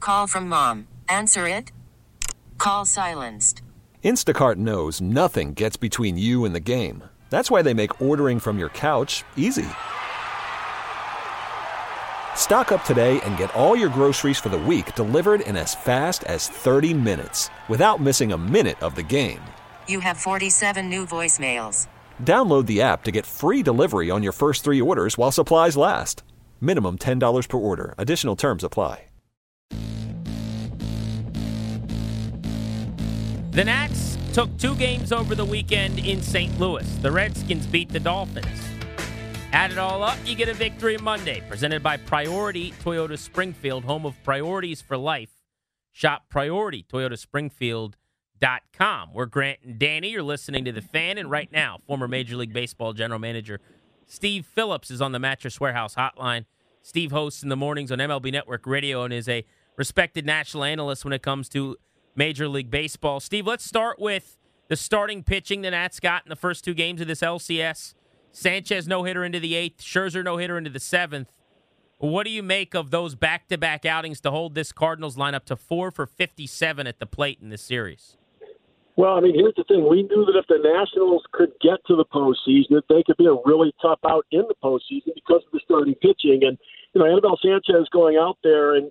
Call from mom. Answer it. Call silenced. Instacart knows nothing gets between you and the game. That's why they make ordering from your couch easy. Stock up today and get all your groceries for the week delivered in as fast as 30 minutes without missing a minute of the game. You have 47 new voicemails. Download the app to get free delivery on your first 3 orders while supplies last. Minimum $10 per order. Additional terms apply. The Nats took 2 games over the weekend in St. Louis. The Redskins beat the Dolphins. Add it all up, you get a victory Monday. Presented by Priority Toyota Springfield, home of priorities for life. Shop PriorityToyotaSpringfield.com. We're Grant and Danny. You're listening to The Fan. And right now, former Major League Baseball general manager Steve Phillips is on the Mattress Warehouse hotline. Steve hosts in the mornings on MLB Network Radio and is a respected national analyst when it comes to Major League Baseball. Steve, let's start with the starting pitching the Nats got in the first 2 games of this LCS. Sanchez no-hitter into the 8th, Scherzer no-hitter into the 7th. What do you make of those back-to-back outings to hold this Cardinals lineup to 4 for 57 at the plate in this series? Well, I mean, here's the thing. We knew that if the Nationals could get to the postseason, that they could be a really tough out in the postseason because of the starting pitching. And, Anibal Sanchez going out there and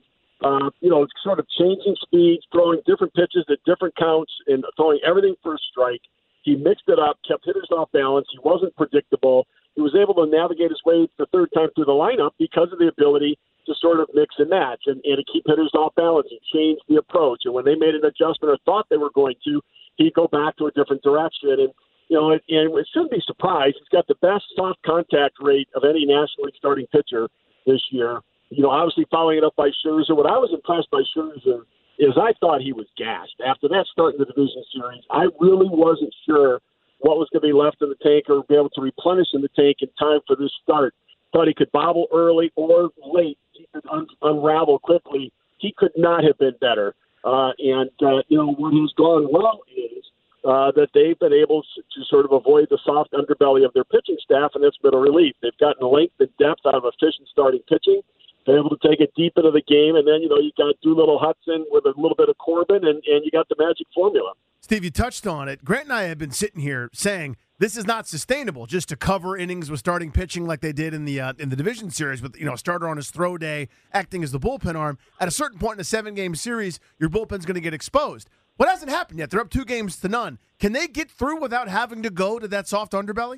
sort of changing speeds, throwing different pitches at different counts, and throwing everything for a strike. He mixed it up, kept hitters off balance. He wasn't predictable. He was able to navigate his way the third time through the lineup because of the ability to sort of mix and match and to keep hitters off balance. He changed the approach. And when they made an adjustment or thought they were going to, he'd go back to a different direction. And it shouldn't be surprised. He's got the best soft contact rate of any National League starting pitcher this year. Obviously following it up by Scherzer. What I was impressed by Scherzer is I thought he was gassed. After that start in the division series, I really wasn't sure what was going to be left in the tank or be able to replenish in the tank in time for this start. Thought he could bobble early or late. He could unravel quickly. He could not have been better. What has gone well is that they've been able to sort of avoid the soft underbelly of their pitching staff, and that's been a relief. They've gotten length and depth out of efficient starting pitching. They're able to take it deep into the game, and then, you got Doolittle Hudson with a little bit of Corbin, and you got the magic formula. Steve, you touched on it. Grant and I have been sitting here saying this is not sustainable just to cover innings with starting pitching like they did in the division series with, a starter on his throw day acting as the bullpen arm. At a certain point in a 7-game series, your bullpen's going to get exposed. What hasn't happened yet? They're up 2-0. Can they get through without having to go to that soft underbelly?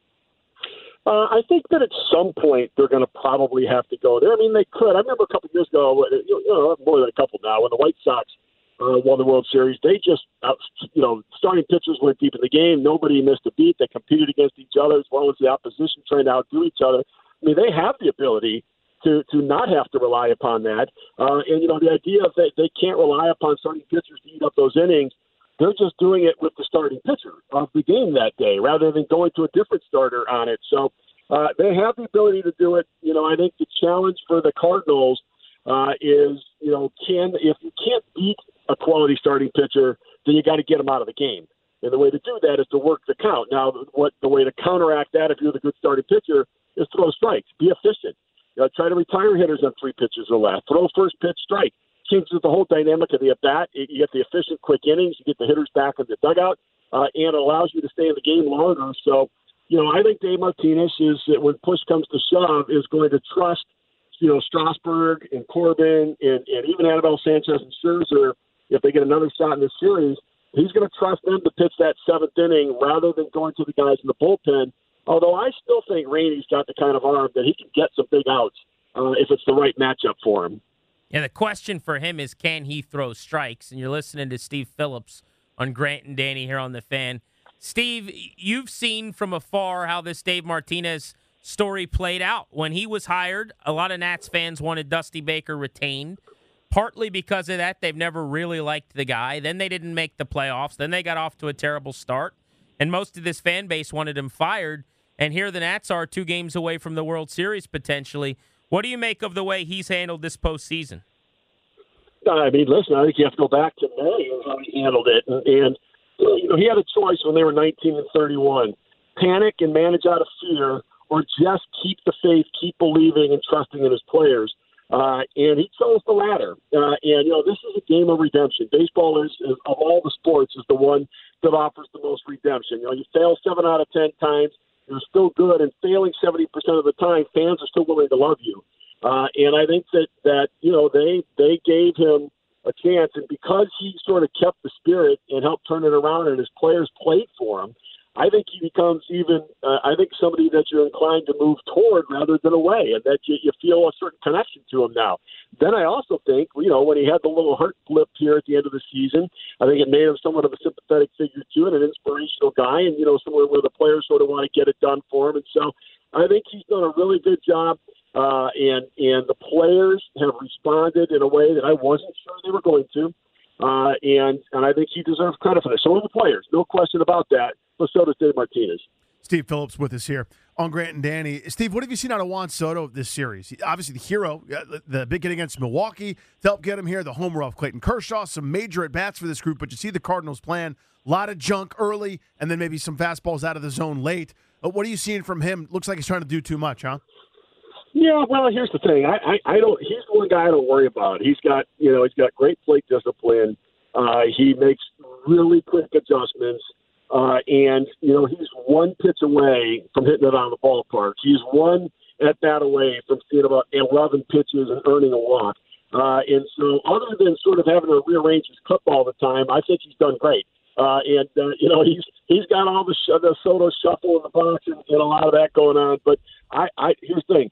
I think that at some point they're going to probably have to go there. I mean, they could. I remember a couple of years ago, more than a couple now, when the White Sox won the World Series, they just, starting pitchers went deep in the game. Nobody missed a beat. They competed against each other as well as the opposition trying to outdo each other. I mean, they have the ability to not have to rely upon that. The idea that they can't rely upon starting pitchers to eat up those innings, they're just doing it with the starting pitcher of the game that day rather than going to a different starter on it. So they have the ability to do it. I think the challenge for the Cardinals is, if you can't beat a quality starting pitcher, then you got to get them out of the game. And the way to do that is to work the count. Now, the way to counteract that, if you're the good starting pitcher, is throw strikes. Be efficient. Try to retire hitters on 3 pitches or less. Throw first pitch strike. Changes the whole dynamic of the at-bat. You get the efficient, quick innings. You get the hitters back in the dugout, and it allows you to stay in the game longer. So, I think Dave Martinez is, when push comes to shove, is going to trust, Strasburg and Corbin and even Anibal Sanchez and Scherzer, if they get another shot in this series, he's going to trust them to pitch that 7th inning rather than going to the guys in the bullpen. Although I still think Rainey's got the kind of arm that he can get some big outs if it's the right matchup for him. Yeah, the question for him is, can he throw strikes? And you're listening to Steve Phillips on Grant and Danny here on The Fan. Steve, you've seen from afar how this Dave Martinez story played out. When he was hired, a lot of Nats fans wanted Dusty Baker retained. Partly because of that, they've never really liked the guy. Then they didn't make the playoffs. Then they got off to a terrible start. And most of this fan base wanted him fired. And here the Nats are 2 games away from the World Series potentially. What do you make of the way he's handled this postseason? I mean, listen, I think you have to go back to May and how he handled it. And he had a choice when they were 19-31. Panic and manage out of fear, or just keep the faith, keep believing and trusting in his players. And he chose the latter. This is a game of redemption. Baseball is of all the sports, is the one that offers the most redemption. You fail 7 out of 10 times, you're still good, and failing 70% of the time, fans are still willing to love you. And I think that they gave him a chance, and because he sort of kept the spirit and helped turn it around, and his players played for him, I think he becomes somebody that you're inclined to move toward rather than away, and that you feel a certain connection to him now. Then I also think, when he had the little heart blip here at the end of the season, I think it made him somewhat of a sympathetic figure too, and an inspirational guy, and somewhere where the players sort of want to get it done for him. And so I think he's done a really good job, and the players have responded in a way that I wasn't sure they were going to, and I think he deserves credit for that. So are the players, no question about that. But so does Dave Martinez. Steve Phillips with us here on Grant and Danny. Steve, what have you seen out of Juan Soto this series? Obviously, the hero, the big hit against Milwaukee to help get him here, the homer off Clayton Kershaw, some major at-bats for this group, but you see the Cardinals playing a lot of junk early and then maybe some fastballs out of the zone late. What are you seeing from him? Looks like he's trying to do too much, huh? Yeah, well, here's the thing. I don't. He's the one guy I don't worry about. He's got great plate discipline. He makes really quick adjustments. And he's one pitch away from hitting it out of the ballpark. He's one at bat away from seeing about 11 pitches and earning a walk. And so other than sort of having to rearrange his cup all the time, I think he's done great. He's got all the Soto shuffle in the box and a lot of that going on. But here's the thing.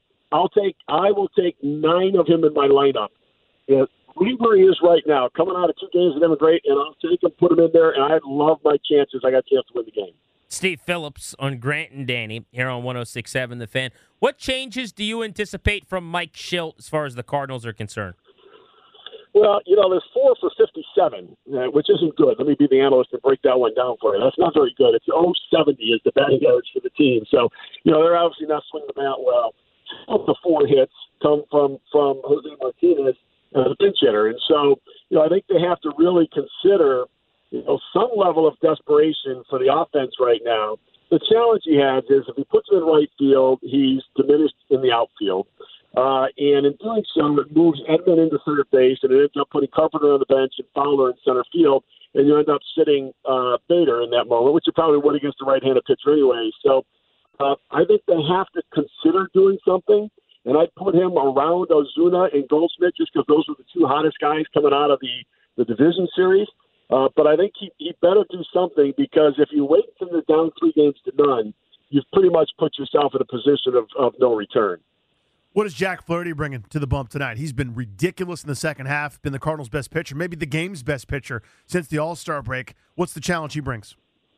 I will take 9 of him in my lineup. Right where he is right now, coming out of 2 games with him, great, and I'll take him, put him in there, and I love my chances. I got a chance to win the game. Steve Phillips on Grant and Danny here on 106.7 The Fan. What changes do you anticipate from Mike Shildt as far as the Cardinals are concerned? Well, there's 4 for 57, which isn't good. Let me be the analyst and break that one down for you. That's not very good. It's 0.70 is the batting average for the team. So, they're obviously not swinging the bat well. Of the 4 hits come from Jose Martinez as a pinch hitter. And so, I think they have to really consider, some level of desperation for the offense right now. The challenge he has is if he puts him in right field, he's diminished in the outfield. And in doing so, it moves Edman into third base, and it ends up putting Carpenter on the bench and Fowler in center field, and you end up sitting Bader in that moment, which you probably would against the right-handed pitcher anyway. So I think they have to consider doing something. And I'd put him around Ozuna and Goldschmidt just because those are the 2 hottest guys coming out of the division series. But I think he better do something because if you wait until they're down 3-0, you've pretty much put yourself in a position of no return. What is Jack Flaherty bringing to the bump tonight? He's been ridiculous in the second half, been the Cardinals' best pitcher, maybe the game's best pitcher since the All-Star break. What's the challenge he brings?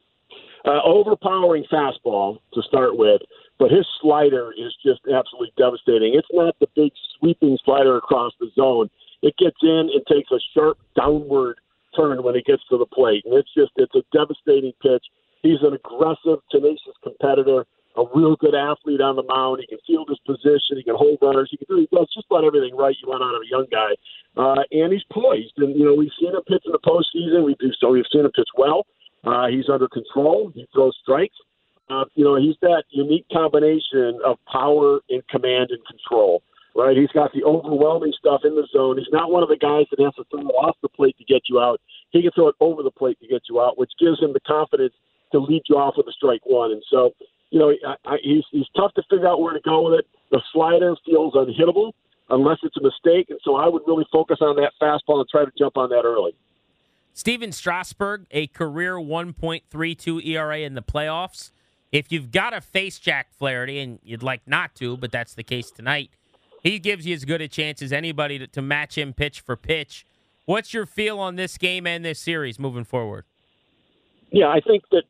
Overpowering fastball to start with, but his slider is just absolutely devastating. It's not the big sweeping slider across the zone. It gets in and takes a sharp downward turn when it gets to the plate, and it's a devastating pitch. He's an aggressive, tenacious competitor, a real good athlete on the mound. He can field his position. He can hold runners. He does just about everything right you want out of a young guy, and he's poised. And we've seen him pitch in the postseason. We've seen him pitch well. He's under control. He throws strikes. He's that unique combination of power and command and control, right? He's got the overwhelming stuff in the zone. He's not one of the guys that has to throw it off the plate to get you out. He can throw it over the plate to get you out, which gives him the confidence to lead you off with a strike one. And so, he's tough to figure out where to go with it. The slider feels unhittable unless it's a mistake, and so I would really focus on that fastball and try to jump on that early. Steven Strasburg, a career 1.32 ERA in the playoffs. If you've got to face Jack Flaherty, and you'd like not to, but that's the case tonight, he gives you as good a chance as anybody to match him pitch for pitch. What's your feel on this game and this series moving forward? Yeah, I think that,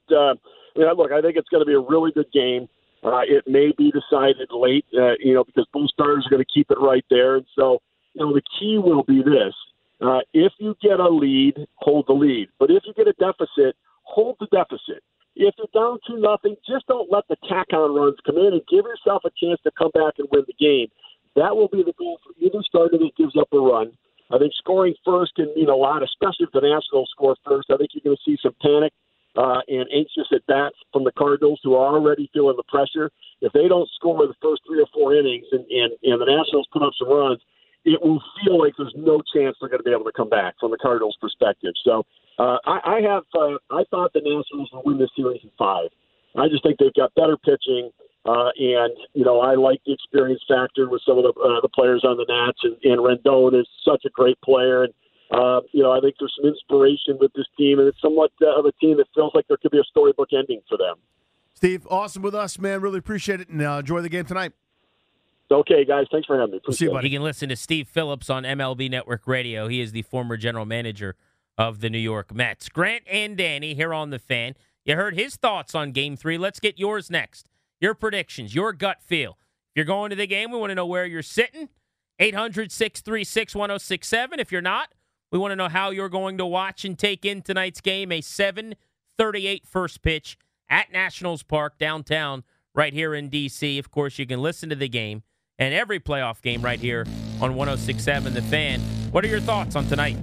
I think it's going to be a really good game. It may be decided late, because both starters are going to keep it right there. And so, the key will be this. If you get a lead, hold the lead. But if you get a deficit, hold the deficit. If you're down 2-0, just don't let the tack-on runs come in and give yourself a chance to come back and win the game. That will be the goal for either starter that gives up a run. I think scoring first can mean a lot, especially if the Nationals score first. I think you're going to see some panic and anxious at-bats from the Cardinals who are already feeling the pressure. If they don't score the first 3 or 4 innings and the Nationals put up some runs, it will feel like there's no chance they're going to be able to come back from the Cardinals' perspective. So I thought the Nationals would win this series in 5. I just think they've got better pitching, and I like the experience factor with some of the players on the Nats, and Rendon is such a great player, and I think there's some inspiration with this team, and it's somewhat of a team that feels like there could be a storybook ending for them. Steve, awesome with us, man. Really appreciate it, and enjoy the game tonight. Okay, guys. Thanks for having me. See you, buddy. You can listen to Steve Phillips on MLB Network Radio. He is the former general manager of the New York Mets. Grant and Danny here on The Fan. You heard his thoughts on Game 3. Let's get yours next. Your predictions, your gut feel. If you're going to the game, we want to know where you're sitting. 800-636-1067. If you're not, we want to know how you're going to watch and take in tonight's game, a 7:38 first pitch at Nationals Park downtown right here in D.C. Of course, you can listen to the game and every playoff game right here on 106.7 The Fan. What are your thoughts on tonight?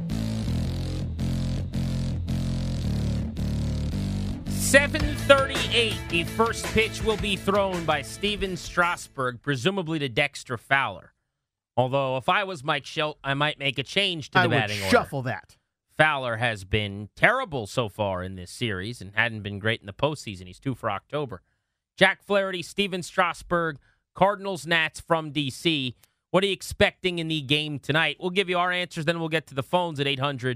7:38, the first pitch will be thrown by Steven Strasburg, presumably to Dexter Fowler. Although, if I was Mike Shildt, I might make a change to the batting order. I would shuffle that. Fowler has been terrible so far in this series and hadn't been great in the postseason. He's due for October. Jack Flaherty, Steven Strasburg, Cardinals, Nats from D.C. What are you expecting in the game tonight? We'll give you our answers, then we'll get to the phones at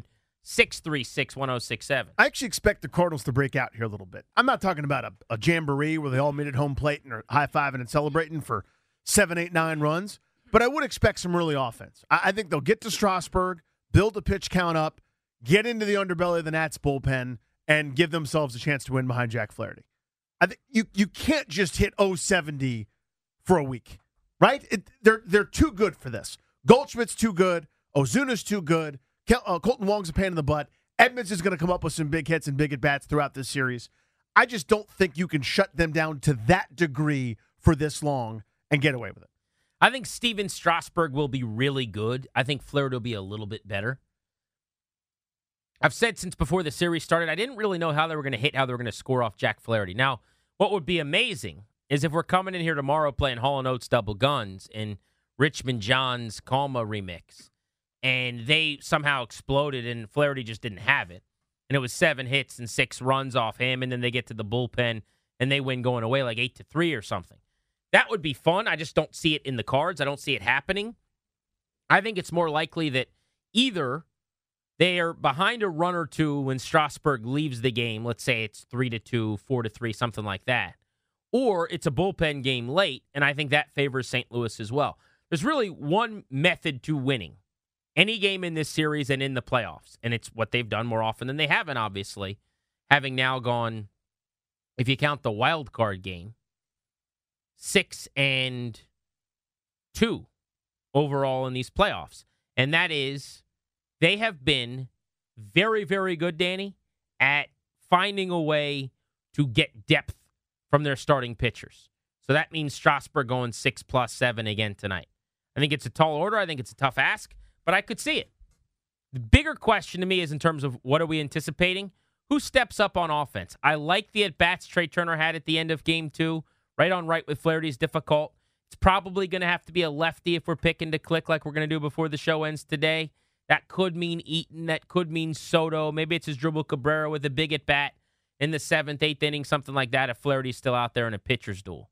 800-636-1067. I actually expect the Cardinals to break out here a little bit. I'm not talking about a jamboree where they all meet at home plate and are high-fiving and celebrating for 7, 8, 9 runs, but I would expect some early offense. I think they'll get to Strasburg, build the pitch count up, get into the underbelly of the Nats bullpen, and give themselves a chance to win behind Jack Flaherty. I think you can't just hit 070 for a week, right? They're too good for this. Goldschmidt's too good. Ozuna's too good. Colton Wong's a pain in the butt. Edmonds is going to come up with some big hits and big at-bats throughout this series. I just don't think you can shut them down to that degree for this long and get away with it. I think Steven Strasburg will be really good. I think Flaherty will be a little bit better. I've said since before the series started, I didn't really know how they were going to hit, how they were going to score off Jack Flaherty. Now, what would be amazing is if we're coming in here tomorrow playing Hall & Oates Double Guns in Richmond John's Calma remix, and they somehow exploded and Flaherty just didn't have it, and it was 7 hits and 6 runs off him, and then they get to the bullpen and they win going away like 8-3 or something. That would be fun. I just don't see it in the cards. I don't see it happening. I think it's more likely that either they are behind a run or two when Strasburg leaves the game. Let's say it's 3-2, 4-3, something like that. Or it's a bullpen game late, and I think that favors St. Louis as well. There's really one method to winning any game in this series and in the playoffs, and it's what they've done more often than they haven't, obviously, having now gone, if you count the wild card game, 6-2 overall in these playoffs. And that is, they have been very, very good, Danny, at finding a way to get depth from their starting pitchers. So that means Strasburg going 6+7 again tonight. I think it's a tall order. I think it's a tough ask, but I could see it. The bigger question to me is in terms of what are we anticipating? Who steps up on offense? I like the at-bats Trey Turner had at the end of Game 2. Right on right with Flaherty is difficult. It's probably going to have to be a lefty if we're picking to click like we're going to do before the show ends today. That could mean Eaton. That could mean Soto. Maybe it's his Dribble Cabrera with a big at-bat in the 7th, 8th inning, something like that if Flaherty's still out there in a pitcher's duel.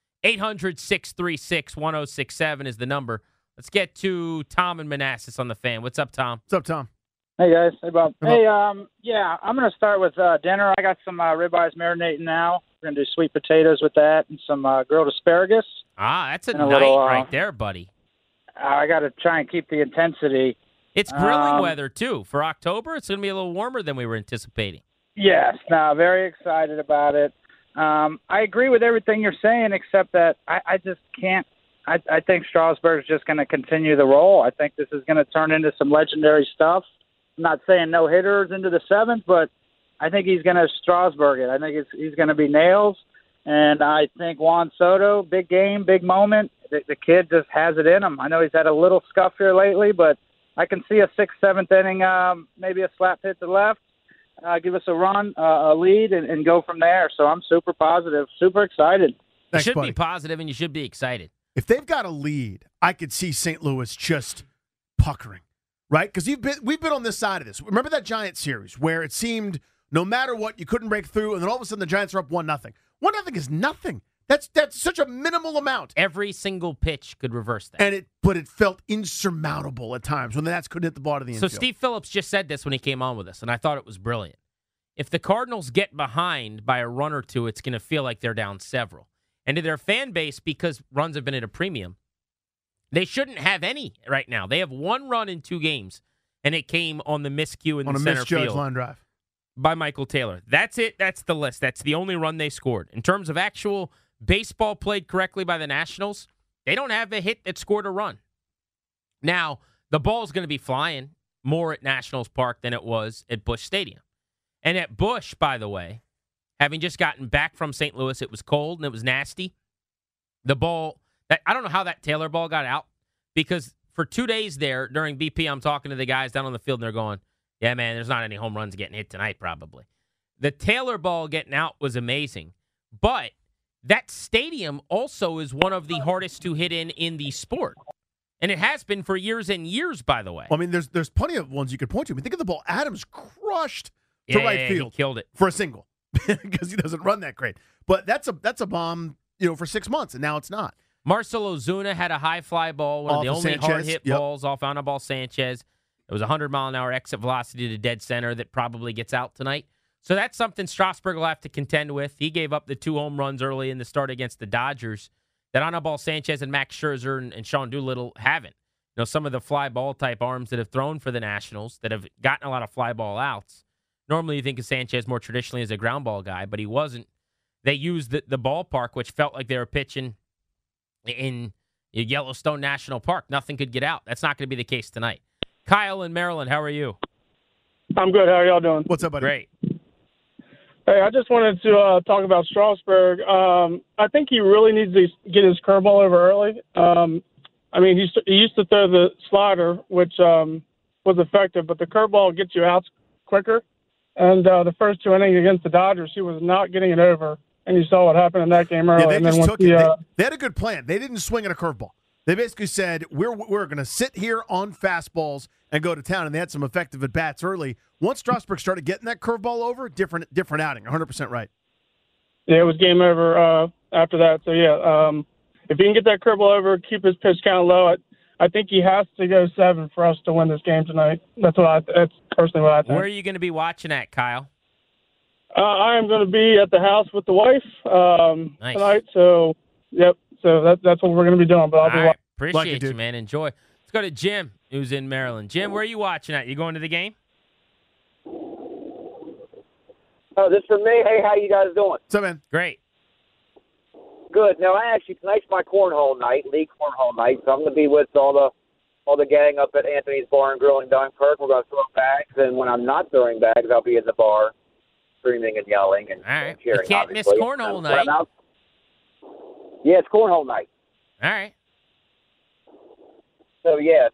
800-636-1067 is the number. Let's get to Tom and Manassas on the Fan. What's up, Tom? What's up, Tom? Hey, guys. Hey, Bob. Hey, yeah, I'm going to start with dinner. I got some ribeyes marinating now. We're going to do sweet potatoes with that and some grilled asparagus. Ah, that's a and night right there, buddy. I got to try and keep the intensity. It's grilling weather, too. For October, it's going to be a little warmer than we were anticipating. Yes. No, very excited about it. I agree with everything you're saying, except that I just can't. I think Strasburg's just going to continue the role. I think this is going to turn into some legendary stuff. I'm not saying no hitters into the 7th, but I think he's going to Strasburg it. I think he's going to be nails. And I think Juan Soto, big game, big moment. The kid just has it in him. I know he's had a little scuff here lately, but I can see a 6th, 7th inning, maybe a slap hit to left, give us a run, a lead, and go from there. So I'm super positive, super excited. You should be positive and you should be excited. If they've got a lead, I could see St. Louis just puckering, right? Because we've been on this side of this. Remember that Giants series where it seemed no matter what, you couldn't break through, and then all of a sudden the Giants are up 1-0. 1-0 is nothing. That's such a minimal amount. Every single pitch could reverse that. But it felt insurmountable at times when the Nats couldn't hit the ball to the infield. So Steve Phillips just said this when he came on with us, and I thought it was brilliant. If the Cardinals get behind by a run or two, it's going to feel like they're down several. And to their fan base, because runs have been at a premium, they shouldn't have any right now. They have one run in 2 games, and it came on the miscue in the center field. On a misjudged line drive. By Michael Taylor. That's it. That's the list. That's the only run they scored. In terms of actual baseball played correctly by the Nationals, they don't have a hit that scored a run. Now, the ball's going to be flying more at Nationals Park than it was at Busch Stadium. And at Busch, by the way, having just gotten back from St. Louis, it was cold and it was nasty. The ball, I don't know how that Taylor ball got out, because for 2 days there during BP, I'm talking to the guys down on the field and they're going, yeah, man, there's not any home runs getting hit tonight probably. The Taylor ball getting out was amazing. But that stadium also is one of the hardest to hit in the sport. And it has been for years and years, by the way. Well, I mean, there's plenty of ones you could point to. I mean, think of the ball Adams crushed to right field. He killed it. For a single because he doesn't run that great. But that's a bomb, for 6 months, and now it's not. Marcell Ozuna had a high fly ball, one of the only hard-hit balls off Anibal Sanchez. It was 100-mile-an-hour exit velocity to dead center that probably gets out tonight. So that's something Strasburg will have to contend with. He gave up the 2 home runs early in the start against the Dodgers that Anibal Sanchez and Max Scherzer and Sean Doolittle haven't. Some of the fly ball type arms that have thrown for the Nationals that have gotten a lot of fly ball outs. Normally you think of Sanchez more traditionally as a ground ball guy, but he wasn't. They used the ballpark, which felt like they were pitching in Yellowstone National Park. Nothing could get out. That's not going to be the case tonight. Kyle in Maryland, how are you? I'm good. How are y'all doing? What's up, buddy? Great. Hey, I just wanted to talk about Strasburg. I think he really needs to get his curveball over early. I mean, he used to throw the slider, which was effective, but the curveball gets you out quicker. And the first 2 innings against the Dodgers, he was not getting it over. And you saw what happened in that game early. Yeah, they just took it. They had a good plan. They didn't swing at a curveball. They basically said, we're going to sit here on fastballs and go to town, and they had some effective at-bats early. Once Strasburg started getting that curveball over, different outing, 100% right. Yeah, it was game over after that. So, if he can get that curveball over, keep his pitch count low, I think he has to go 7 for us to win this game tonight. That's personally what I think. Where are you going to be watching at, Kyle? I am going to be at the house with the wife Nice. tonight. So, yep. So that's what we're going to be doing. But I'll be watching. Appreciate you, man. Enjoy. Let's go to Jim, who's in Maryland. Jim, where are you watching at? You going to the game? This for me. Hey, how you guys doing? What's up, man? Great. Good. Now, tonight's my cornhole night, league cornhole night. So I'm going to be with all the gang up at Anthony's Bar and Grill in Dunkirk. We're going to throw bags, and when I'm not throwing bags, I'll be in the bar, screaming and yelling and, all right. and cheering. You can't obviously. miss cornhole night. Yeah, it's cornhole night. All right. So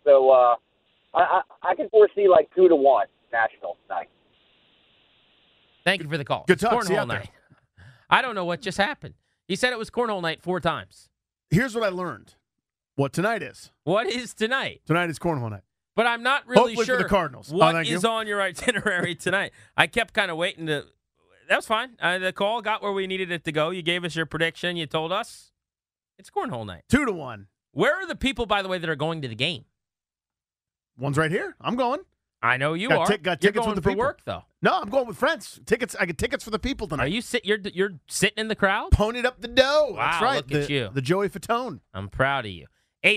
I can foresee like 2-1 Nationals tonight. Thank you for the call. Good talk. It's See you cornhole out there. night. I don't know what just happened. He said it was cornhole night 4 times. Here's what I learned. What tonight is. What is tonight? Tonight is cornhole night. But I'm not really Hopefully sure for the Cardinals. what is on your itinerary tonight. I kept kind of waiting to. That was fine. The call got where we needed it to go. You gave us your prediction. You told us it's cornhole night. 2-1. Where are the people, by the way, that are going to the game? One's right here. I'm going. I know you Got are. got You're tickets going with the for people. work, though. No, I'm going with friends. Tickets. I get tickets for the people tonight. Are you you're sitting in the crowd? Ponied up the dough. Wow, That's right. look at you. The Joey Fatone. I'm proud of you.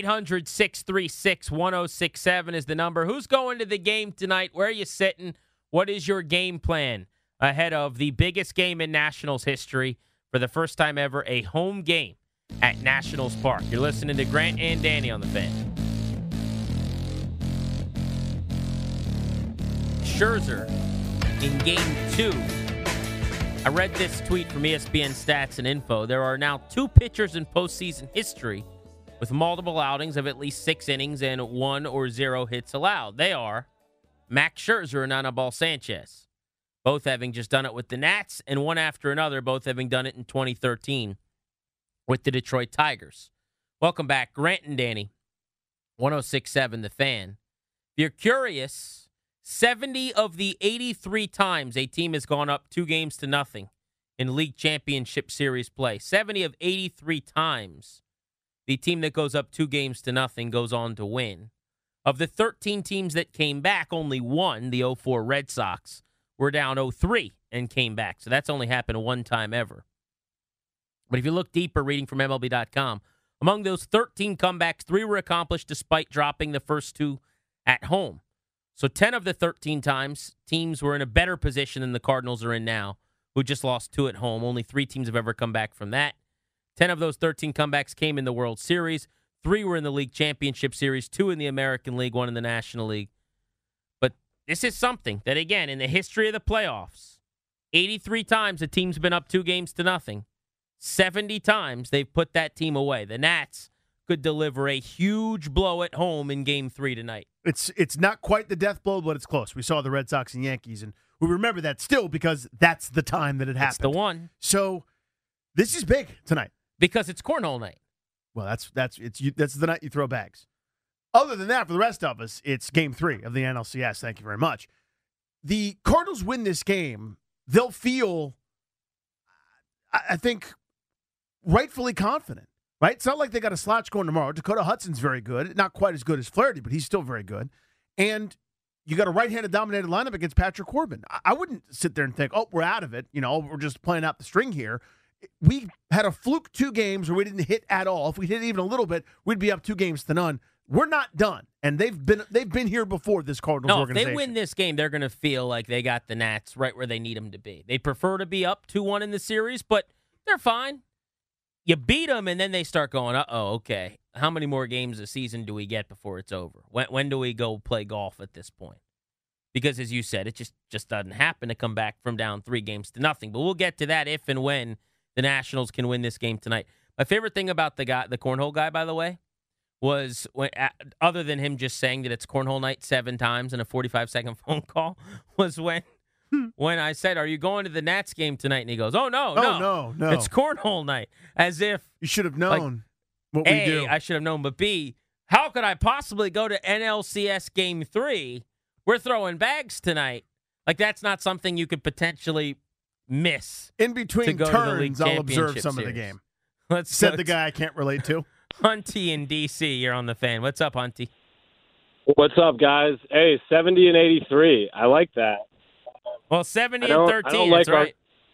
800-636-1067 is the number. Who's going to the game tonight? Where are you sitting? What is your game plan ahead of the biggest game in Nationals history for the first time ever, a home game at Nationals Park? You're listening to Grant and Danny on the Fan. Scherzer in Game 2. I read this tweet from ESPN Stats and Info. There are now 2 pitchers in postseason history with multiple outings of at least 6 innings and 1 or 0 hits allowed. They are Max Scherzer and Anibal Sanchez, both having just done it with the Nats, and one after another, both having done it in 2013 with the Detroit Tigers. Welcome back, Grant and Danny, 106.7 The Fan. If you're curious, 70 of the 83 times a team has gone up 2-0 in league championship series play, 70 of 83 times the team that goes up 2-0 goes on to win. Of the 13 teams that came back, only one, the 04 Red Sox, were down 0-3 and came back. So that's only happened one time ever. But if you look deeper, reading from MLB.com, among those 13 comebacks, 3 were accomplished despite dropping the first 2 at home. So 10 of the 13 times, teams were in a better position than the Cardinals are in now, who just lost 2 at home. Only 3 teams have ever come back from that. 10 of those 13 comebacks came in the World Series. 3 were in the League Championship Series, 2 in the American League, 1 in the National League. But this is something that, again, in the history of the playoffs, 83 times a team's been up 2-0. 70 times they've put that team away. The Nats could deliver a huge blow at home in Game 3 tonight. It's not quite the death blow, but it's close. We saw the Red Sox and Yankees, and we remember that still because that's the time that it happened. It's the one. So this is big tonight. Because it's cornhole night. Well, that's the night you throw bags. Other than that, for the rest of us, it's Game 3 of the NLCS. Thank you very much. The Cardinals win this game, they'll feel, I think, rightfully confident, right? It's not like they got a slouch going tomorrow. Dakota Hudson's very good. Not quite as good as Flaherty, but he's still very good. And you got a right-handed dominated lineup against Patrick Corbin. I wouldn't sit there and think, oh, we're out of it. We're just playing out the string here. We had a fluke 2 games where we didn't hit at all. If we hit even a little bit, we'd be up 2-0. We're not done, and they've been here before. This Cardinals organization. If they win this game, they're going to feel like they got the Nats right where they need them to be. They prefer to be up 2-1 in the series, but they're fine. You beat them, and then they start going, okay. How many more games a season do we get before it's over? When do we go play golf at this point? Because, as you said, it just doesn't happen to come back from down 3-0. But we'll get to that if and when the Nationals can win this game tonight. My favorite thing about the cornhole guy, by the way, was when, other than him just saying that it's cornhole night 7 times in a 45-second phone call, was when I said, "Are you going to the Nats game tonight?" And he goes, "Oh no, it's cornhole night." As if you should have known what we do. I should have known, but B, how could I possibly go to NLCS Game 3? We're throwing bags tonight. Like that's not something you could potentially miss. In between turns, I'll observe some of the game. Said the guy I can't relate to. Hunty in D.C., you're on the Fan. What's up, Hunty? What's up, guys? Hey, 70 and 83. I like that. Well, 70 and 13, that's right.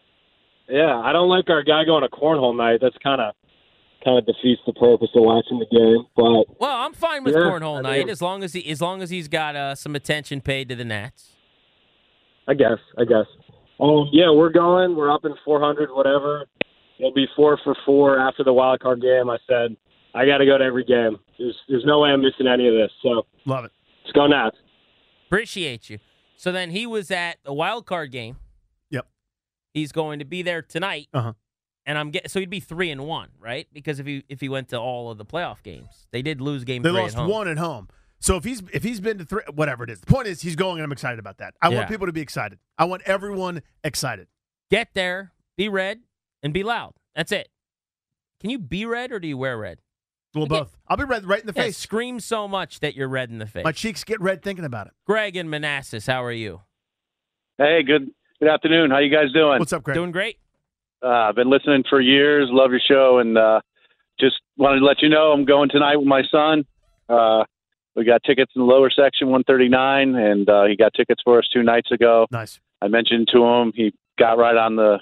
I don't like our guy going to cornhole night. That's kind of defeats the purpose of watching the game. But well, I'm fine with cornhole night as long as he's got some attention paid to the Nats. I guess. We're going. We're up in 400, whatever. It'll be 4 for 4 after the wild card game. I said I got to go to every game. There's no way I'm missing any of this. So love it. Let's go Nats. Appreciate you. So then he was at the wild card game. Yep. He's going to be there tonight. Uh-huh. And so he'd be 3-1, right? Because if he went to all of the playoff games, they did lose game they 3 lost at home. 1 at home. So if he's been to 3, whatever it is, the point is he's going, and I'm excited about that. I want people to be excited. I want everyone excited. Get there, be red, and be loud. That's it. Can you be red or do you wear red? Well, both. I'll be red right in the face. Scream so much that you're red in the face. My cheeks get red thinking about it. Greg in Manassas, how are you? Hey, good afternoon. How you guys doing? What's up, Greg? Doing great. I've been listening for years. Love your show, and just wanted to let you know I'm going tonight with my son. We got tickets in the lower section, 139, and he got tickets for us 2 nights ago. Nice. I mentioned to him. He got right on the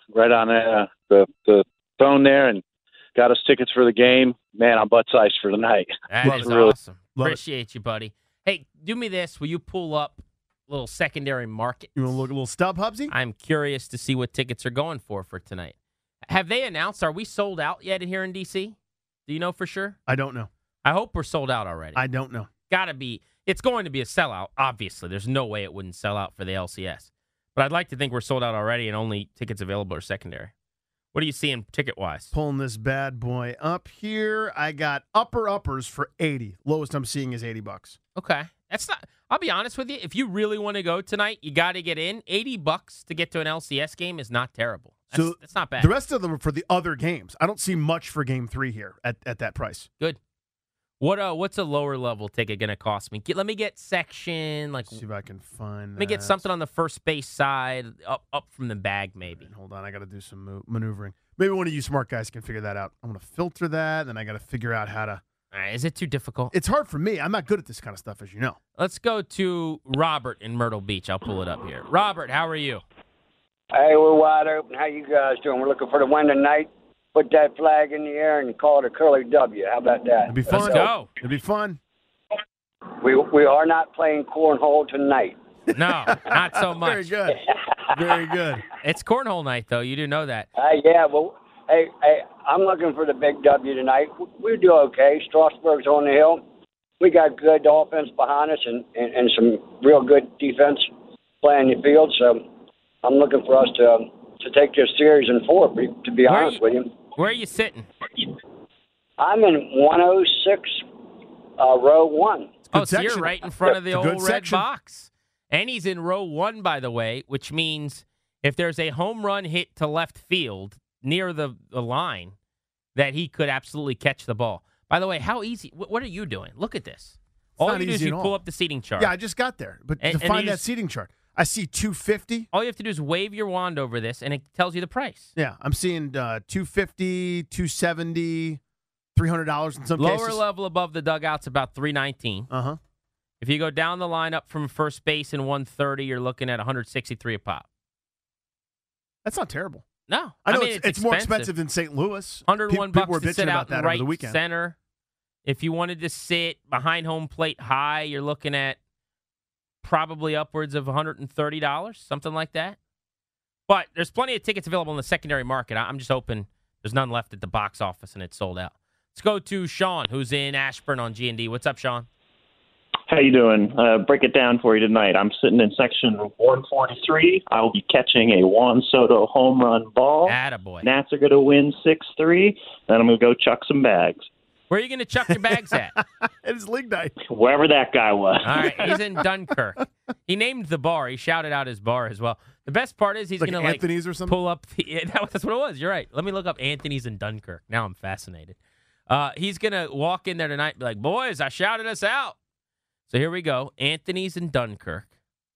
phone there and got us tickets for the game. Man, I'm butt-sized for the night. That is awesome. Appreciate you, buddy. Hey, do me this. Will you pull up a little secondary market? You want to look a little stub, Hubsy? I'm curious to see what tickets are going for tonight. Have they announced, are we sold out yet here in D.C.? Do you know for sure? I don't know. I hope we're sold out already. I don't know. Gotta be. It's going to be a sellout, obviously. There's no way it wouldn't sell out for the LCS. But I'd like to think we're sold out already and only tickets available are secondary. What are you seeing ticket-wise? Pulling this bad boy up here. I got uppers for 80. Lowest I'm seeing is $80. Okay. That's not. I'll be honest with you. If you really want to go tonight, you got to get in. $80 to get to an LCS game is not terrible. That's not bad. The rest of them are for the other games. I don't see much for Game 3 here at that price. Good. What's a lower level ticket going to cost me? Let me get section like. See if I can find. Let me get something on the first base side, up from the bag, maybe. Hold on, I got to do some maneuvering. Maybe one of you smart guys can figure that out. I'm going to filter that, then I got to figure out how to. All right, is it too difficult? It's hard for me. I'm not good at this kind of stuff, as you know. Let's go to Robert in Myrtle Beach. I'll pull it up here. Robert, how are you? Hey, we're wide open. How you guys doing? We're looking for the win tonight. Put that flag in the air and call it a curly W. How about that? It'd be fun. Let's go. It'd be fun. We are not playing cornhole tonight. No, not so much. Very good. Very good. It's cornhole night, though. You do know that. Yeah, well, hey, I'm looking for the big W tonight. We do okay. Strasburg's on the hill. We got good offense behind us and some real good defense playing the field. So I'm looking for us to take this series in 4, to be honest with you. Where are you sitting? I'm in 106, row 1. Oh, so you're right in front of the old red box. And he's in row 1, by the way, which means if there's a home run hit to left field near the line, that he could absolutely catch the ball. By the way, how easy? What are you doing? Look at this. All you do is you pull up the seating chart. Yeah, I just got there. But to find that seating chart, I see $250. All you have to do is wave your wand over this, and it tells you the price. Yeah, I'm seeing $250, $270, $300 in some cases. Lower level above the dugout's about $319. Uh-huh. If you go down the lineup from first base in 130, you're looking at $163 a pop. That's not terrible. No. I know mean, it's more expensive than St. Louis. $101 People were to bitching sit about out that in right over the weekend. center. If you wanted to sit behind home plate high, you're looking at probably upwards of $130, something like that. But there's plenty of tickets available in the secondary market. I'm just hoping there's none left at the box office and it's sold out. Let's go to Sean, who's in Ashburn on G&D. What's up, Sean? How you doing? Break it down for you tonight. I'm sitting in section 143. I will be catching a Juan Soto home run ball. Attaboy. Nats are going to win 6-3. Then I'm going to go chuck some bags. Where are you going to chuck your bags at? It's league night. Wherever that guy was. All right, he's in Dunkirk. He named the bar. He shouted out his bar as well. The best part is he's Like going to Anthony's or something? pull up. That's what it was. You're right. Let me look up Anthony's in Dunkirk. Now I'm fascinated. He's going to walk in there tonight and be like, boys, I shouted us out. So here we go. Anthony's in Dunkirk.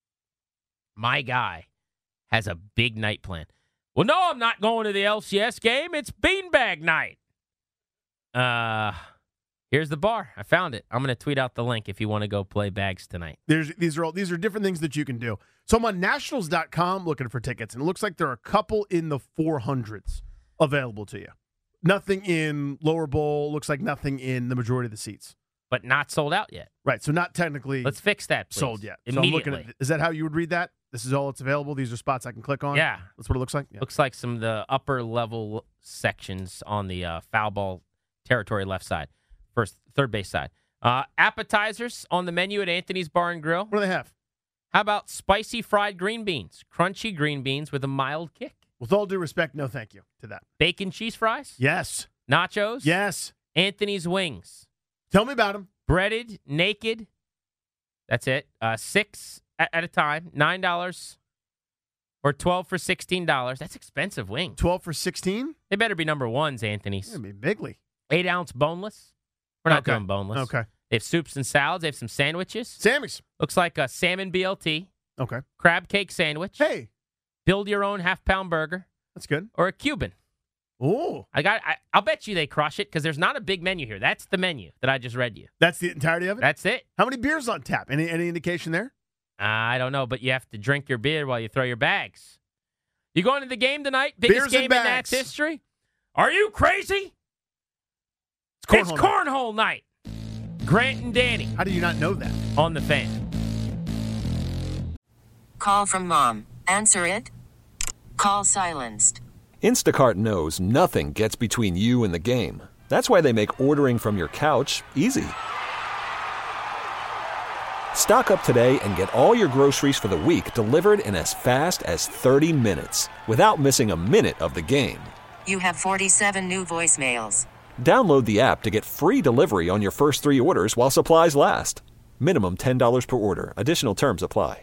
My guy has a big night planned. Well, no, I'm not going to the LCS game. It's beanbag night. Here's the bar. I found it. I'm going to tweet out the link if you want to go play bags tonight. These are different things that you can do. So I'm on nationals.com looking for tickets, and it looks like there are a couple in the 400s available to you. Nothing in lower bowl. Looks like nothing in the majority of the seats. But not sold out yet. Right, so not technically Let's fix that, please. sold yet. So I'm Immediately. looking at, is that how you would read that? This is all that's available? These are spots I can click on? Yeah. That's what it looks like? Yeah. Looks like some of the upper level sections on the foul ball territory left side, third base side. Appetizers on the menu at Anthony's Bar and Grill. What do they have? How about spicy fried green beans? Crunchy green beans with a mild kick. With all due respect, no thank you to that. Bacon cheese fries? Yes. Nachos? Yes. Anthony's wings. Tell me about them. Breaded, naked. That's it. 6 at a time. $9 or 12 for $16. That's expensive wings. 12 for 16? They better be number ones, Anthony's. It'd be bigly. 8-ounce boneless. We're not Okay. doing boneless. Okay. They have soups and salads. They have some sandwiches. Sammy's. Looks like a salmon BLT. Okay. Crab cake sandwich. Hey. Build your own half-pound burger. That's good. Or a Cuban. Oh. I'll bet you they crush it because there's not a big menu here. That's the menu that I just read you. That's the entirety of it? That's it. How many beers on tap? Any indication there? I don't know, but you have to drink your beer while you throw your bags. You going to the game tonight? Biggest Beers game and in Nats bags. history? Are you crazy? It's cornhole night. Grant and Danny. How do you not know that? On the Fan. Call from mom. Answer it. Call silenced. Instacart knows nothing gets between you and the game. That's why they make ordering from your couch easy. Stock up today and get all your groceries for the week delivered in as fast as 30 minutes without missing a minute of the game. You have 47 new voicemails. Download the app to get free delivery on your first 3 orders while supplies last. Minimum $10 per order. Additional terms apply.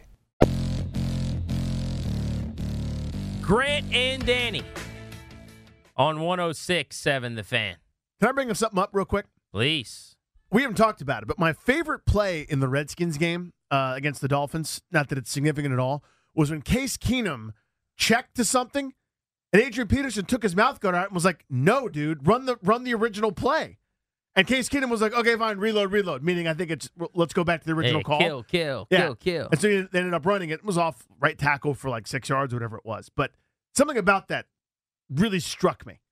Grant and Danny on 106.7 The Fan. Can I bring something up real quick? Please. We haven't talked about it, but my favorite play in the Redskins game against the Dolphins, not that it's significant at all, was when Case Keenum checked to something, and Adrian Peterson took his mouth guard out and was like, "No, dude, run the original play." And Case Keenum was like, "Okay, fine, reload." Meaning, I think it's let's go back to the original call. Kill. And so they ended up running it. It was off right tackle for like 6 yards, or whatever it was. But something about that really struck me.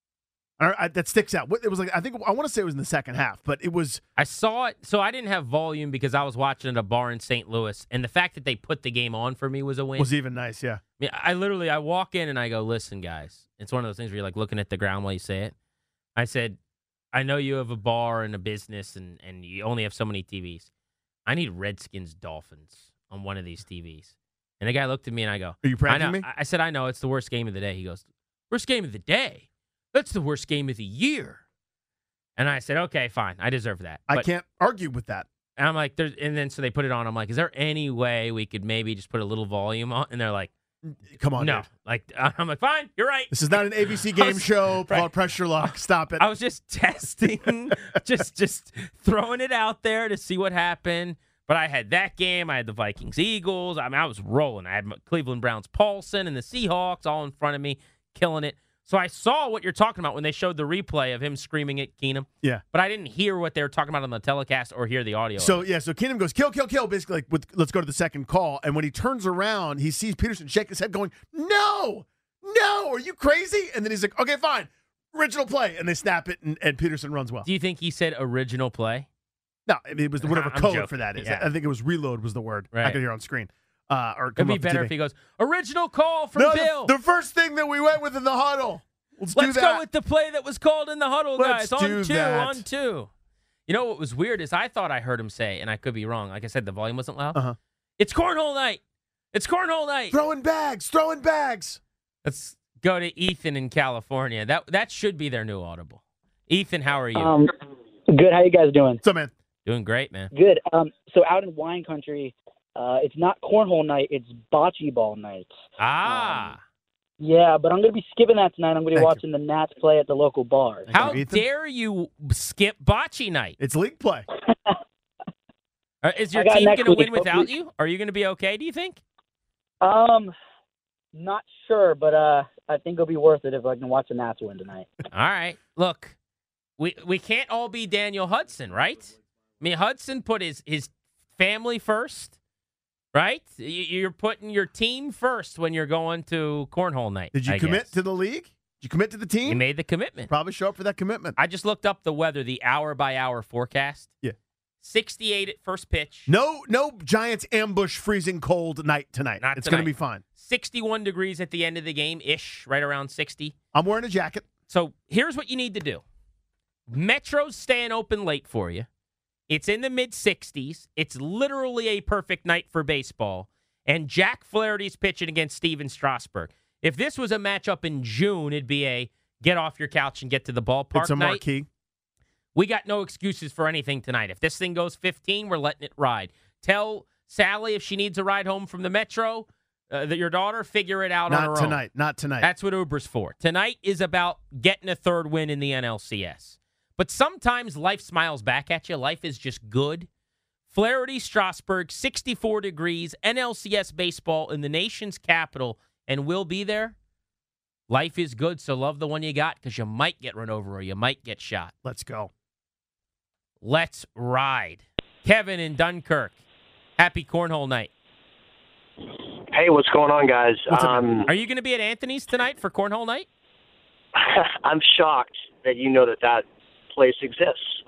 That sticks out. It was like, I want to say it was in the second half, but it was. I saw it, so I didn't have volume because I was watching at a bar in St. Louis, and the fact that they put the game on for me was a win. Was even nice, yeah. I mean, I walk in and I go, "Listen, guys," it's one of those things where you're like looking at the ground while you say it. I said, "I know you have a bar and a business, and you only have so many TVs. I need Redskins Dolphins on one of these TVs." And the guy looked at me and I go, "Are you pranking me?" I said, "I know, it's the worst game of the day." He goes, "Worst game of the day? That's the worst game of the year." And I said, "Okay, fine. I deserve that." I can't argue with that. And I'm like, so they put it on. I'm like, "Is there any way we could maybe just put a little volume on?" And they're like, "Come on, no." dude. Like, I'm like, "Fine, you're right." This is not an ABC game show called Pressure Lock. Stop it. I was just testing, just throwing it out there to see what happened. But I had that game. I had the Vikings-Eagles. I mean, I was rolling. I had Cleveland Browns-Paulson and the Seahawks all in front of me, killing it. So I saw what you're talking about when they showed the replay of him screaming at Keenum. Yeah. But I didn't hear what they were talking about on the telecast or hear the audio. So Keenum goes, kill, basically, like, let's go to the second call. And when he turns around, he sees Peterson shake his head going, no, are you crazy? And then he's like, "Okay, fine, original play." And they snap it, and Peterson runs well. Do you think he said original play? No, I mean, it was whatever I'm code joking. for that is. Yeah. I think it was reload was the word. Right. I could hear on screen. Or It'd be better if he goes, "Original call from Bill." The first thing that we went with in the huddle. Let's go with the play that was called in the huddle, guys. Let's do that. On two. You know what was weird is I thought I heard him say, and I could be wrong. Like I said, the volume wasn't loud. It's cornhole night. It's cornhole night. Throwing bags. Let's go to Ethan in California. That should be their new audible. Ethan, how are you? Good. How you guys doing? What's up, man? Doing great, man. Good. So out in wine country, it's not cornhole night. It's bocce ball night. Yeah, but I'm going to be skipping that tonight. I'm going to be watching the Nats play at the local bar. How dare you skip bocce night? It's league play. Is your team going to win without you? Are you going to be okay, do you think? Not sure, but I think it'll be worth it if I can watch the Nats win tonight. All right. Look, we can't all be Daniel Hudson, right? I mean, Hudson put his family first. Right? You're putting your team first when you're going to cornhole night. Did you commit to the league? Did you commit to the team? You made the commitment. Probably show up for that commitment. I just looked up the weather, the hour-by-hour forecast. Yeah. 68 at first pitch. No Giants ambush freezing cold night tonight. It's going to be fine. 61 degrees at the end of the game-ish, right around 60. I'm wearing a jacket. So here's what you need to do. Metro's staying open late for you. It's in the mid-60s. It's literally a perfect night for baseball. And Jack Flaherty's pitching against Steven Strasburg. If this was a matchup in June, it'd be a get off your couch and get to the ballpark It's a marquee. night. We got no excuses for anything tonight. If this thing goes 15, we're letting it ride. Tell Sally if she needs a ride home from the Metro, that your daughter, figure it out on her own. Not tonight. That's what Uber's for. Tonight is about getting a third win in the NLCS. But sometimes life smiles back at you. Life is just good. Flaherty, Strasburg, 64 degrees, NLCS baseball in the nation's capital, and we'll be there. Life is good, so love the one you got because you might get run over or you might get shot. Let's go. Let's ride. Kevin in Dunkirk. Happy cornhole night. Hey, what's going on, guys? Are you going to be at Anthony's tonight for cornhole night? I'm shocked that you know that place exists.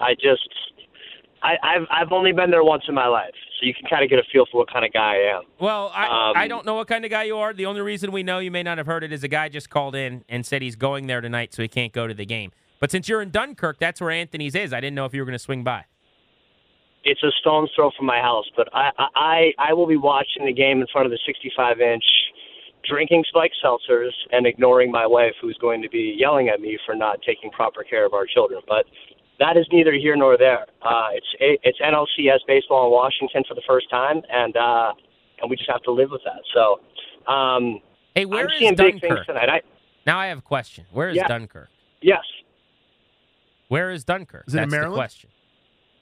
I've only been there once in my life, so you can kind of get a feel for what kind of guy I am. Well, I don't know what kind of guy you are. The only reason we know you may not have heard it is a guy just called in and said he's going there tonight, so he can't go to the game. But since you're in Dunkirk, that's where Anthony's is. I didn't know if you were going to swing by. It's a stone's throw from my house, but I will be watching the game in front of the 65-inch, drinking spiked seltzers, and ignoring my wife, who's going to be yelling at me for not taking proper care of our children. But that is neither here nor there. It's NLCS baseball in Washington for the first time, and we just have to live with that. So, hey, where I'm is seeing Dunkirk? big things tonight. Now I have a question. Where is Dunkirk? Yes. Where is Dunkirk? Is it in That's the Maryland? question.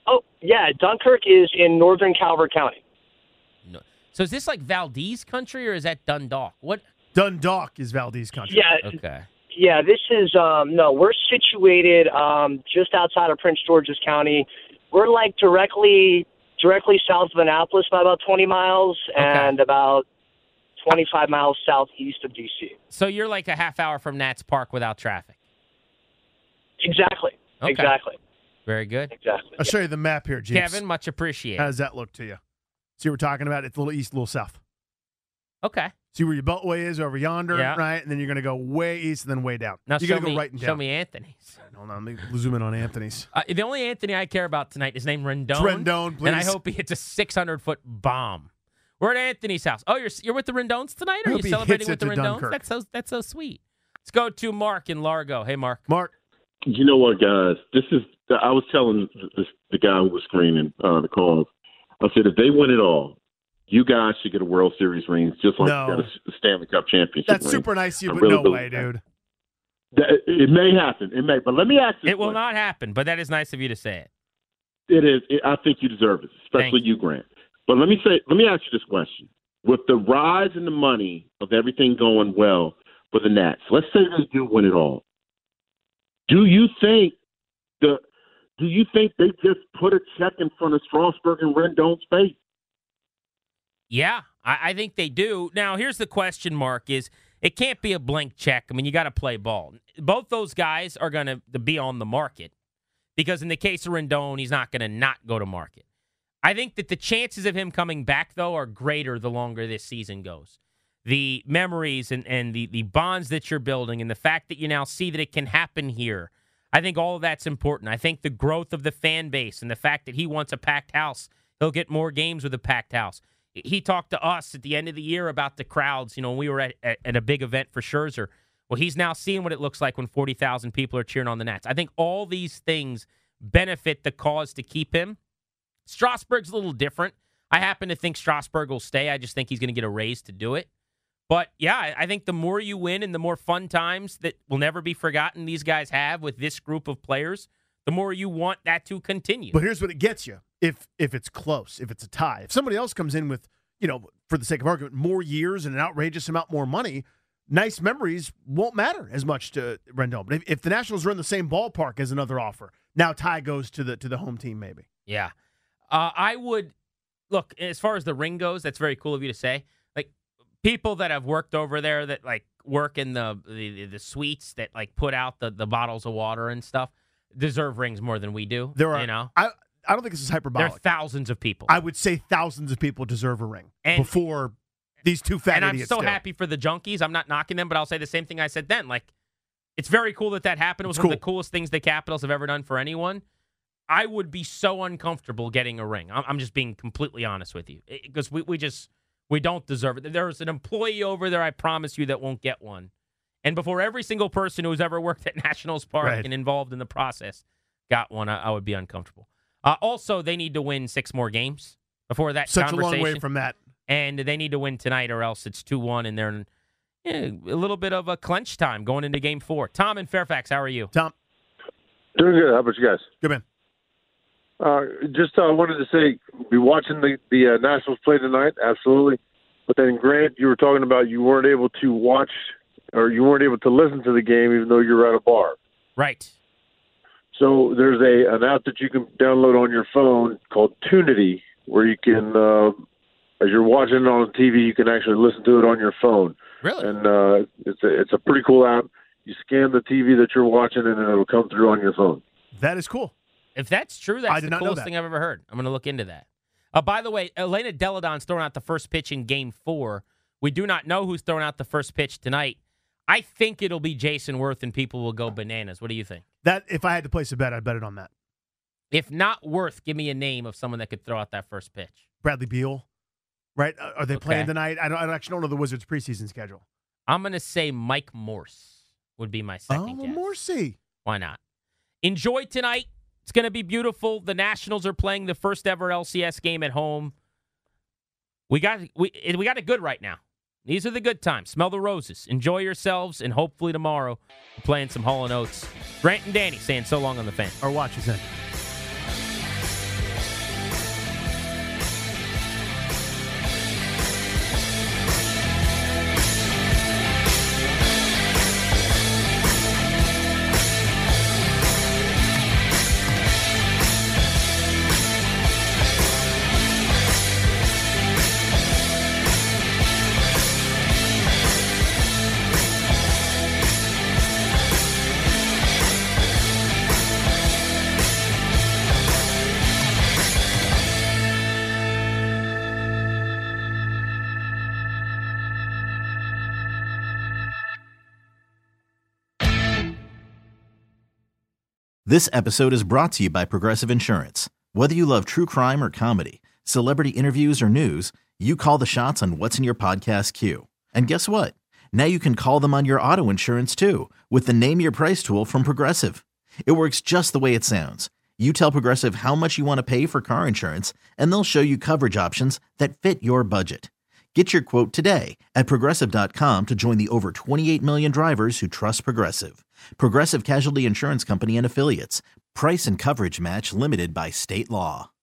Oh, yeah, Dunkirk is in northern Calvert County. No. So is this like Valdez country or is that Dundalk? What? Dundalk is Valdez country. Yeah. Okay. Yeah, this is no. We're situated just outside of Prince George's County. We're like directly south of Annapolis by about 20 miles and about 25 miles southeast of D.C. So you're like a half hour from Nats Park without traffic. Exactly. Okay. Exactly. Very good. Exactly. I'll show you the map here, Jeeps. Kevin, much appreciated. How does that look to you? See what we're talking about? It's a little east, a little south. Okay. See where your beltway is over yonder, Yeah. right? And then you're going to go way east and then way down. Now You're show going to me, go right and down. show me Anthony's. Hold on, let me zoom in on Anthony's. The only Anthony I care about tonight is named Rendon. It's Rendon, please. And I hope he hits a 600-foot bomb. We're at Anthony's house. Oh, you're with the Rendones tonight? Or I are hope you he celebrating hits with it the to Rendones? Dunkirk. That's so sweet. Let's go to Mark in Largo. Hey, Mark. Mark. You know what, guys? I was telling the guy who was screening the calls. I said, if they win it all, you guys should get a World Series ring, just like you got a Stanley Cup championship That's ring. super nice of you, I but really no believe way, that. dude. It may happen. It may. But let me ask you. It will not happen, but that is nice of you to say it. It is. I think you deserve it, especially you, Grant. But let me ask you this question. With the rise in the money of everything going well for the Nats, let's say they do win it all. Do you think they just put a check in front of Strasburg and Rendon's face? Yeah, I think they do. Now, here's the question mark is it can't be a blank check. I mean, you got to play ball. Both those guys are going to be on the market because in the case of Rendon, he's not going to not go to market. I think that the chances of him coming back, though, are greater the longer this season goes. The memories and the bonds that you're building and the fact that you now see that it can happen here, I think all of that's important. I think the growth of the fan base and the fact that he wants a packed house, he'll get more games with a packed house. He talked to us at the end of the year about the crowds. You know, when we were at a big event for Scherzer. Well, he's now seeing what it looks like when 40,000 people are cheering on the Nats. I think all these things benefit the cause to keep him. Strasburg's a little different. I happen to think Strasburg will stay. I just think he's going to get a raise to do it. But, yeah, I think the more you win and the more fun times that will never be forgotten these guys have with this group of players, the more you want that to continue. But here's what it gets you. If it's close, if it's a tie, if somebody else comes in with, for the sake of argument, more years and an outrageous amount more money, nice memories won't matter as much to Rendon. But if the Nationals are in the same ballpark as another offer, now tie goes to the home team maybe. Yeah. I would, look, as far as the ring goes, that's very cool of you to say. Like, people that have worked over there that, like, work in the suites that, like, put out the bottles of water and stuff deserve rings more than we do. There are, I don't think this is hyperbolic. There are thousands of people. I would say thousands of people deserve a ring before these two fat and idiots I'm so do. happy for the junkies. I'm not knocking them, but I'll say the same thing I said then. Like, it's very cool that happened. It was one of the coolest things the Capitals have ever done for anyone. I would be so uncomfortable getting a ring. I'm just being completely honest with you because we don't deserve it. There's an employee over there, I promise you, that won't get one. And before every single person who's ever worked at Nationals Park and involved in the process got one, I would be uncomfortable. Also, they need to win 6 more games before that Such conversation. a long way from that. And they need to win tonight or else it's 2-1 and they're in a little bit of a clench time going into Game 4. Tom in Fairfax, how are you? Tom. Doing good. How about you guys? Good, man. Just wanted to say, be watching the Nationals play tonight, absolutely. But then, Grant, you were talking about you weren't able to watch or you weren't able to listen to the game even though you were at a bar. Right. So there's an app that you can download on your phone called Tunity, where you can, as you're watching it on TV, you can actually listen to it on your phone. Really? And it's a pretty cool app. You scan the TV that you're watching, and it'll come through on your phone. That is cool. If that's true, that's the coolest thing I've ever heard. I'm going to look into that. By the way, Elena Deladon's throwing out the first pitch in Game 4. We do not know who's throwing out the first pitch tonight. I think it'll be Jason Worth, and people will go bananas. What do you think? That if I had to place a bet, I'd bet it on that. If not Worth, give me a name of someone that could throw out that first pitch. Bradley Beal, right? Are they playing tonight? I actually don't know the Wizards' preseason schedule. I'm going to say Mike Morse would be my second guess. Morsey. Why not? Enjoy tonight. It's going to be beautiful. The Nationals are playing the first ever LCS game at home. We got it good right now. These are the good times. Smell the roses. Enjoy yourselves, and hopefully tomorrow we're playing some Hall & Oates. Grant and Danny saying so long on the Fan. Our watch is in. This episode is brought to you by Progressive Insurance. Whether you love true crime or comedy, celebrity interviews or news, you call the shots on what's in your podcast queue. And guess what? Now you can call them on your auto insurance too with the Name Your Price tool from Progressive. It works just the way it sounds. You tell Progressive how much you want to pay for car insurance, and they'll show you coverage options that fit your budget. Get your quote today at Progressive.com to join the over 28 million drivers who trust Progressive. Progressive Casualty Insurance Company and Affiliates. Price and coverage match limited by state law.